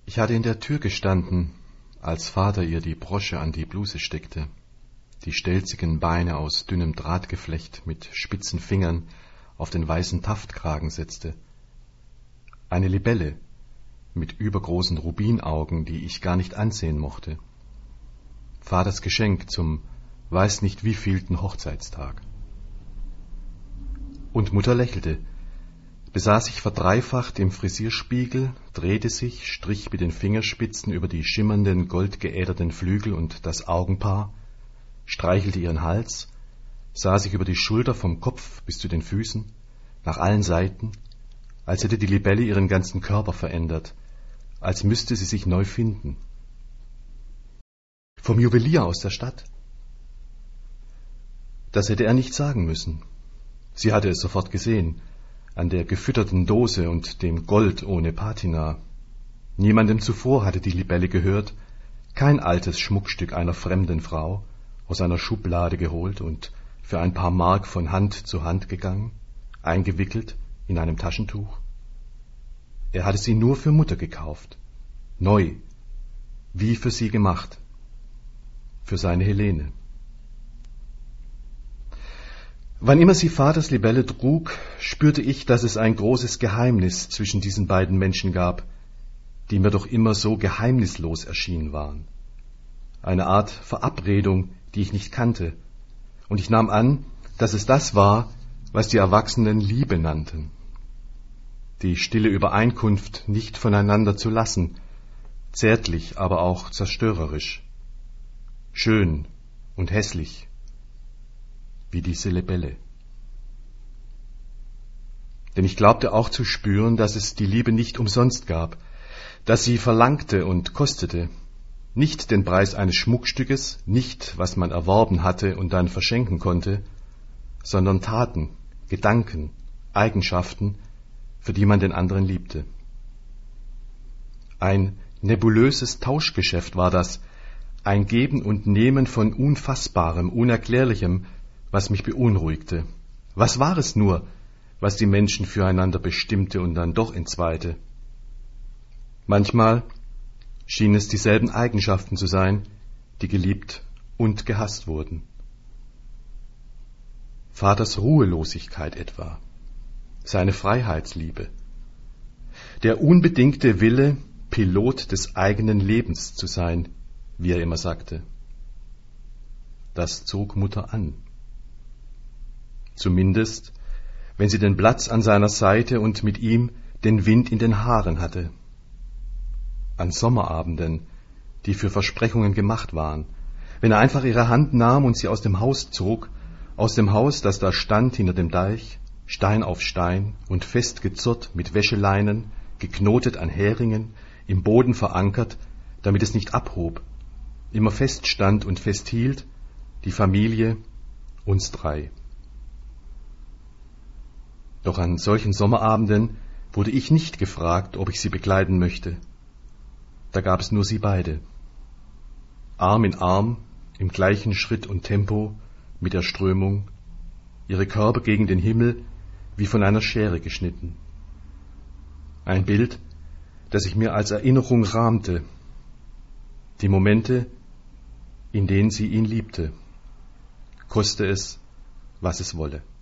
Ich hatte in der Tür gestanden, als Vater ihr die Brosche an die Bluse steckte, die stelzigen Beine aus dünnem Drahtgeflecht mit spitzen Fingern auf den weißen Taftkragen setzte. Eine Libelle mit übergroßen Rubinaugen, die ich gar nicht ansehen mochte. Vaters Geschenk zum weiß nicht wievielten Hochzeitstag. Und Mutter lächelte, besah sich verdreifacht im Frisierspiegel, drehte sich, strich mit den Fingerspitzen über die schimmernden, goldgeäderten Flügel und das Augenpaar, streichelte ihren Hals, sah sich über die Schulter vom Kopf bis zu den Füßen, nach allen Seiten, als hätte die Libelle ihren ganzen Körper verändert, als müsste sie sich neu finden. Vom Juwelier aus der Stadt? Das hätte er nicht sagen müssen. Sie hatte es sofort gesehen, an der gefütterten Dose und dem Gold ohne Patina. Niemandem zuvor hatte die Libelle gehört, kein altes Schmuckstück einer fremden Frau, aus einer Schublade geholt und für ein paar Mark von Hand zu Hand gegangen, eingewickelt in einem Taschentuch. Er hatte sie nur für Mutter gekauft, neu, wie für sie gemacht, für seine Helene. Wann immer sie Vaters Libelle trug, spürte ich, dass es ein großes Geheimnis zwischen diesen beiden Menschen gab, die mir doch immer so geheimnislos erschienen waren. Eine Art Verabredung, die ich nicht kannte, und ich nahm an, dass es das war, was die Erwachsenen Liebe nannten. Die stille Übereinkunft, nicht voneinander zu lassen, zärtlich, aber auch zerstörerisch, schön und hässlich, wie diese Libelle. Denn ich glaubte auch zu spüren, dass es die Liebe nicht umsonst gab, dass sie verlangte und kostete, nicht den Preis eines Schmuckstückes, nicht was man erworben hatte und dann verschenken konnte, sondern Taten, Gedanken, Eigenschaften, für die man den anderen liebte. Ein nebulöses Tauschgeschäft war das, ein Geben und Nehmen von Unfassbarem, Unerklärlichem, was mich beunruhigte. Was war es nur, was die Menschen füreinander bestimmte und dann doch entzweite? Manchmal schienen es dieselben Eigenschaften zu sein, die geliebt und gehasst wurden. Vaters Ruhelosigkeit etwa, seine Freiheitsliebe, der unbedingte Wille, Pilot des eigenen Lebens zu sein, wie er immer sagte. Das zog Mutter an. Zumindest, wenn sie den Platz an seiner Seite und mit ihm den Wind in den Haaren hatte. An Sommerabenden, die für Versprechungen gemacht waren, wenn er einfach ihre Hand nahm und sie aus dem Haus zog, aus dem Haus, das da stand hinter dem Deich, Stein auf Stein und fest gezurrt mit Wäscheleinen, geknotet an Heringen, im Boden verankert, damit es nicht abhob, immer feststand und festhielt, die Familie, uns drei. Doch an solchen Sommerabenden wurde ich nicht gefragt, ob ich sie begleiten möchte. Da gab es nur sie beide. Arm in Arm, im gleichen Schritt und Tempo, mit der Strömung, ihre Körper gegen den Himmel, wie von einer Schere geschnitten. Ein Bild, das ich mir als Erinnerung rahmte. Die Momente, in denen sie ihn liebte, koste es, was es wolle.